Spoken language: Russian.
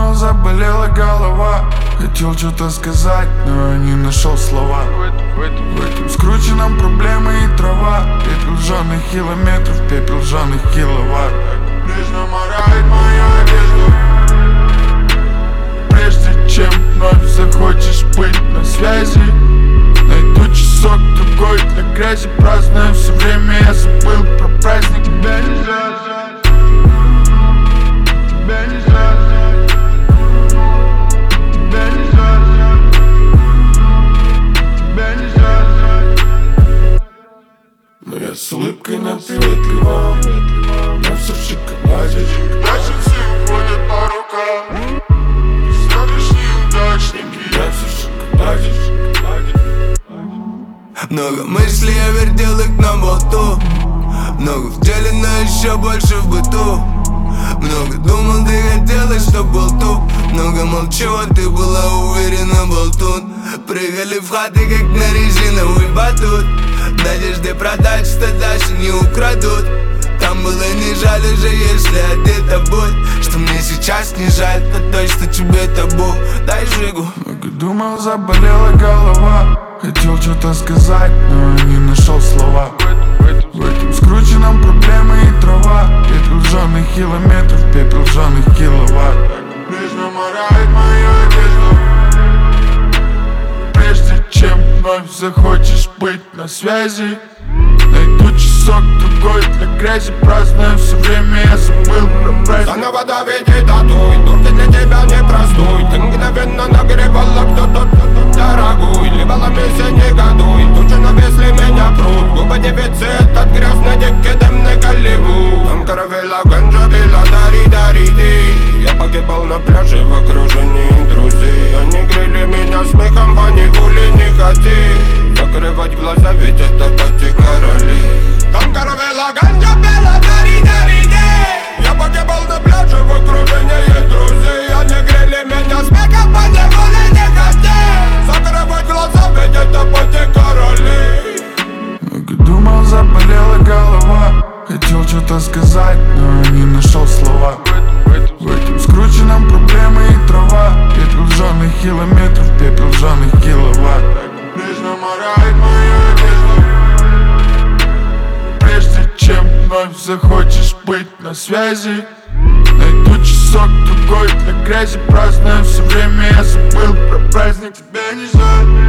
думал, заболела голова. Хотел что-то сказать, но не нашел слова. В этом скрученном проблемы и трава. Пепел жженых километров, пепел жженых киловатт. Нежно морает мою одежду. Прежде чем вновь захочешь быть на связи, найду часок другой для грязи. Праздную все время, я забыл про праздник. Тебя нельзя ждать, тебя нельзя ждать, тебя нельзя ждать, тебя нельзя ждать. Но я с улыбкой наприветлива, я все в шоколаде. Наши все уходят по рукам, сегодняшние удачники. Я все в шоколаде. Много мыслей я вертел их на болту, много в деле, но еще больше в быту. Много думал, ты хотела, чтоб был тут. Много молчу, а ты была уверена, болтун. Прыгали в хаты, как на резиновый батут. Надежды продать, что даже не украдут. Там было не жаль уже, если одета будь. Что мне сейчас не жаль, то той, что тебе табу. Дай жигу. Много думал, заболела голова. Хотел что-то сказать, но не нашел слова. В этом скрученном проблемы и трава. Пепел жженых километров, пепел жженых киловатт. Нежно морает мою одежду. Прежде чем вновь захочешь быть на связи, найду часок другой для грязи. Праздную все время, я забыл про праздник. Заново доведи татуй, турки для тебя непростой. Ты мгновенно нагревала кто-то дорогой. Либо ломися, не годуй, тут же навесли меня пруд. Губы дефицит от грязной девки, дымный Голливуд. Там каравелла, ганджа, била, дари. Я погибал на пляже в окружении друзей. Они грели меня смехом, они гули не хоти. Закрывать глаза, ведь это пати короли. Там каравелла, ганджа, била, дари. Я погибал на пляже в окружении друзей. Они грели меня смехом, они гули не хоти. Закрывать глаза, ведь это пати короли. Много думал, заболела голова. Хотел что-то сказать, но не нашел слова. В этом скрученном проблемы и трава. Пепел жженых километров, пепел жженых киловатт. Нежно морает мою одежду. Прежде чем вновь захочешь быть на связи, найду часок другой для грязи. Праздную все время, я забыл про праздник. Тебя не жаль.